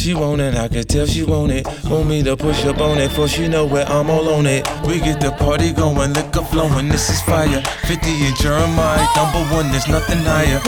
She want it, I can tell she want it. Want me to push up on it, for she know where I'm all on it. We get the party going, liquor flowing, this is fire. 50 and Jeremiah, #1, there's nothing higher.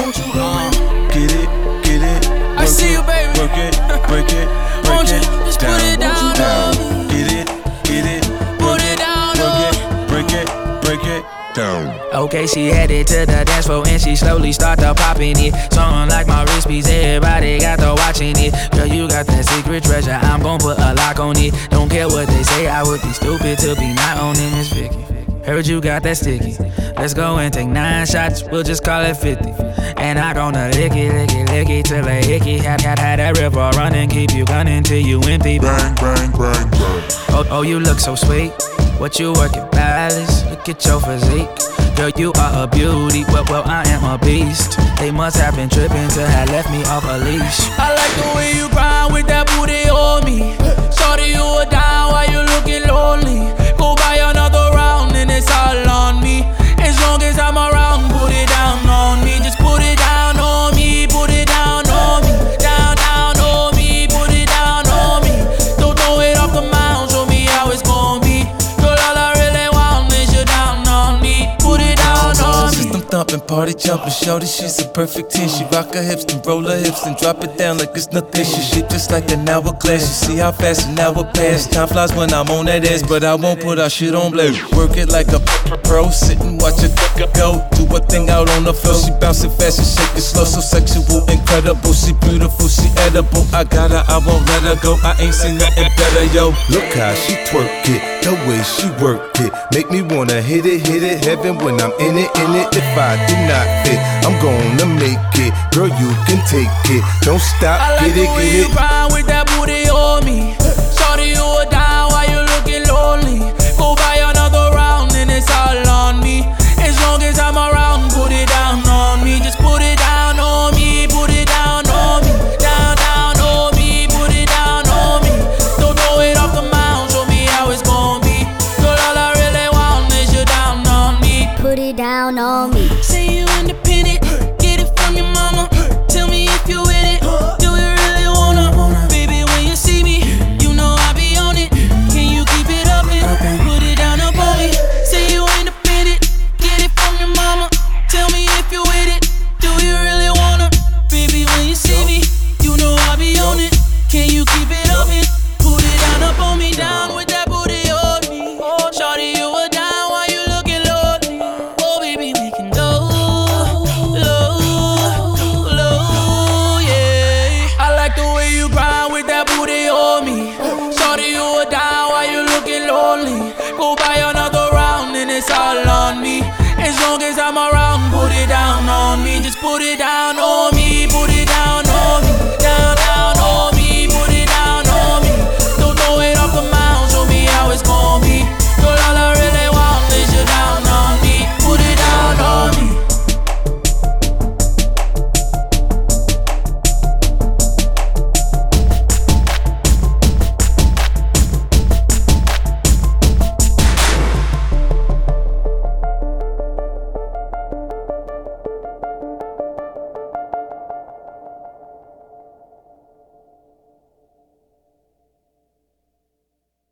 Get it, get it. I see you, baby. Work it, break it, break Won't you it just down, put it down, down. on me? Get it, get it. Put it down, Work it, break it, break it down. Okay, she headed to the dance floor and she slowly started popping it. Song like my wrist piece, everybody got to watching it. Girl, you got that secret treasure, I'm gon' put a lock on it. Don't care what they say, I would be stupid to be not owning this Vicky. Heard you got that sticky. Let's go and take 9 shots, we'll just call it 50. And I gonna lick it, lick it, lick it till a hickey. Had that river running, keep you gunning till you empty. Bang, bang, bang, bang. Oh, you look so sweet. What you working, Palace? Look at your physique. Girl, you are a beauty, well, I am a beast. They must have been tripping to have left me off a leash. I like the way you grind with that booty on me. Shorty, you are down while you looking lonely. Go buy another round and it's all on me. As long as I'm around, put it down on me. Just put it down on me, put it down on me. Down, down on me, put it down on me. Don't throw it off the mound, show me how it's gonna be. Girl, all I really want is you down on me. Put it down on me. System thumping, party jumping, shorty, she's a perfect 10. She rock her hips and roll her hips and drop it down like it's nothing. She shit just like an hourglass. You see how fast an hour pass. Time flies when I'm on that ass, but I won't put our shit on blast. Work it like a pro, sit and watch it go. Do a thing out on the floor. She bouncing fast and shake it slow, so sexual, incredible. She beautiful, she edible. I got her, I won't let her go. I ain't seen nothing better, yo. Look how she twerk it, the way she work it. Make me wanna hit it, heaven when I'm in it. If I do not fit, I'm gonna make it. Girl, you can take it, don't stop, I like get it, the way get you it. grind with that booty on me. Shorty, you are down while you looking lonely. Go buy another round and it's all on me. As long as I'm around, put it down on me. Just put it down on me, put it down on me. Down, down on me, put it down on me. Don't throw it off the mound, show me how it's gonna be. Girl, all I really want is you down on me. Put it down on me. Say you independent, get it from your mama. Tell me if you with it, do you really wanna? Baby, when you see me, you know I be on it. Can you keep it up and put it down up on me? Say you independent, get it from your mama. Tell me if you with it, do you really wanna? Baby, when you see me, you know I be on it. Can you keep it up and put it down up on me? Down with that booty on me. Shorty, you were down while you looking lonely. Oh, baby, we can go low, yeah. I like the way you grind with that booty on me. Shorty, you were down while you looking lonely. Go buy another round and it's all on me. As long as I'm around, put it down on me. Just put it down